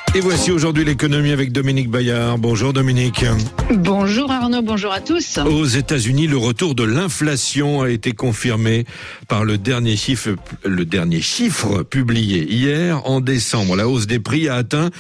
Et voici aujourd'hui l'économie avec Dominique Bayard. Bonjour Dominique. Bonjour Arnaud, bonjour à tous. Aux États-Unis, le retour de l'inflation a été confirmé par le dernier chiffre publié hier en décembre. La hausse des prix a atteint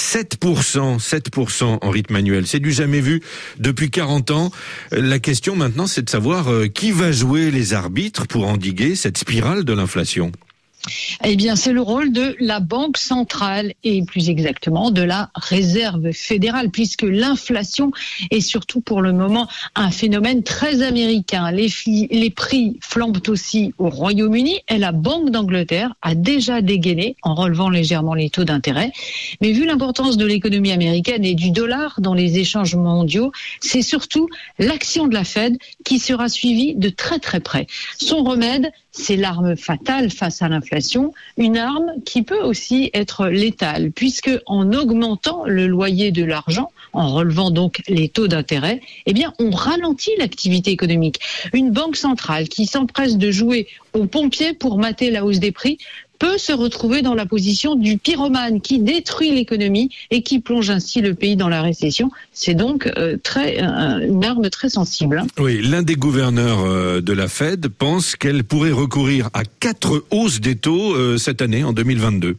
7% en rythme annuel. C'est du jamais vu depuis 40 ans. La question maintenant, c'est de savoir qui va jouer les arbitres pour endiguer cette spirale de l'inflation. Eh bien, c'est le rôle de la Banque centrale et plus exactement de la Réserve fédérale, puisque l'inflation est surtout pour le moment un phénomène très américain. Les prix flambent aussi au Royaume-Uni et la Banque d'Angleterre a déjà dégainé en relevant légèrement les taux d'intérêt. Mais vu l'importance de l'économie américaine et du dollar dans les échanges mondiaux, c'est surtout l'action de la Fed qui sera suivie de très très près. Son remède, c'est l'arme fatale face à l'inflation, une arme qui peut aussi être létale, puisque en augmentant le loyer de l'argent, en relevant donc les taux d'intérêt, eh bien, on ralentit l'activité économique. Une banque centrale qui s'empresse de jouer aux pompiers pour mater la hausse des prix peut se retrouver dans la position du pyromane qui détruit l'économie et qui plonge ainsi le pays dans la récession. C'est donc une arme très sensible. Oui, l'un des gouverneurs de la Fed pense qu'elle pourrait recourir à 4 hausses des taux cette année, en 2022.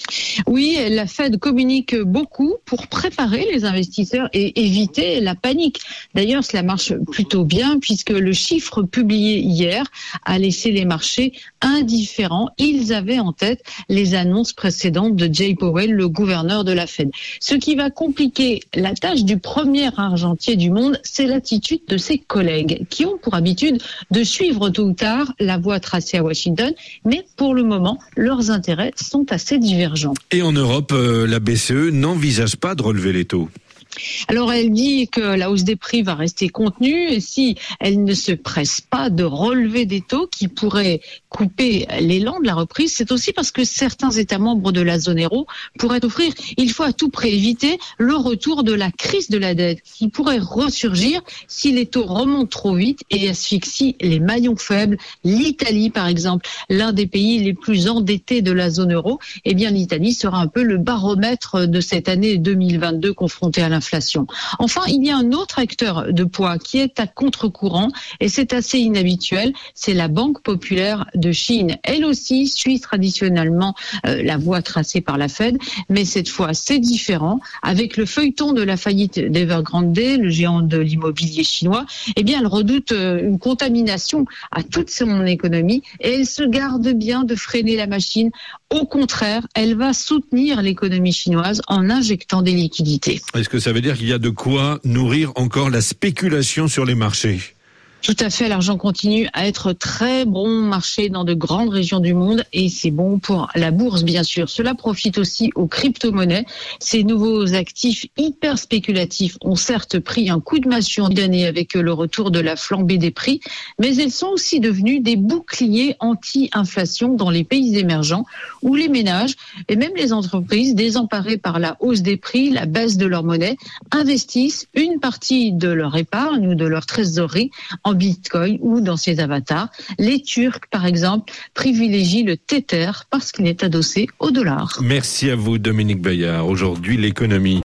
Oui, la Fed communique beaucoup pour préparer les investisseurs et éviter la panique. D'ailleurs, cela marche plutôt bien puisque le chiffre publié hier a laissé les marchés indifférents. Ils avaient en tête les annonces précédentes de Jay Powell, le gouverneur de la Fed. Ce qui va compliquer la tâche du premier argentier du monde, c'est l'attitude de ses collègues qui ont pour habitude de suivre tôt ou tard la voie tracée à Washington. Mais pour le moment, leurs intérêts sont assez divergents. Et en Europe, la BCE n'envisage pas de relever les taux. Alors elle dit que la hausse des prix va rester contenue et si elle ne se presse pas de relever des taux qui pourraient couper l'élan de la reprise, c'est aussi parce que certains États membres de la zone euro pourraient offrir, il faut à tout prix éviter le retour de la crise de la dette qui pourrait ressurgir si les taux remontent trop vite et asphyxient les maillons faibles. L'Italie par exemple, l'un des pays les plus endettés de la zone euro, eh bien l'Italie sera un peu le baromètre de cette année 2022 confrontée à l'inflation. Enfin, il y a un autre acteur de poids qui est à contre-courant et c'est assez inhabituel, c'est la Banque populaire de Chine. Elle aussi suit traditionnellement la voie tracée par la Fed, mais cette fois c'est différent. Avec le feuilleton de la faillite d'Evergrande, le géant de l'immobilier chinois, eh bien elle redoute une contamination à toute son économie et elle se garde bien de freiner la machine. Au contraire, elle va soutenir l'économie chinoise en injectant des liquidités. Est-ce que ça veut dire qu'il y a de quoi nourrir encore la spéculation sur les marchés ? Tout à fait, l'argent continue à être très bon marché dans de grandes régions du monde et c'est bon pour la bourse bien sûr. Cela profite aussi aux crypto-monnaies. Ces nouveaux actifs hyper spéculatifs ont certes pris un coup de massue en d'année avec le retour de la flambée des prix, mais ils sont aussi devenus des boucliers anti-inflation dans les pays émergents où les ménages et même les entreprises désemparées par la hausse des prix, la baisse de leur monnaie, investissent une partie de leur épargne ou de leur trésorerie en Bitcoin ou dans ses avatars. Les Turcs, par exemple, privilégient le Tether parce qu'il est adossé au dollar. Merci à vous, Dominique Bayard. Aujourd'hui, l'économie.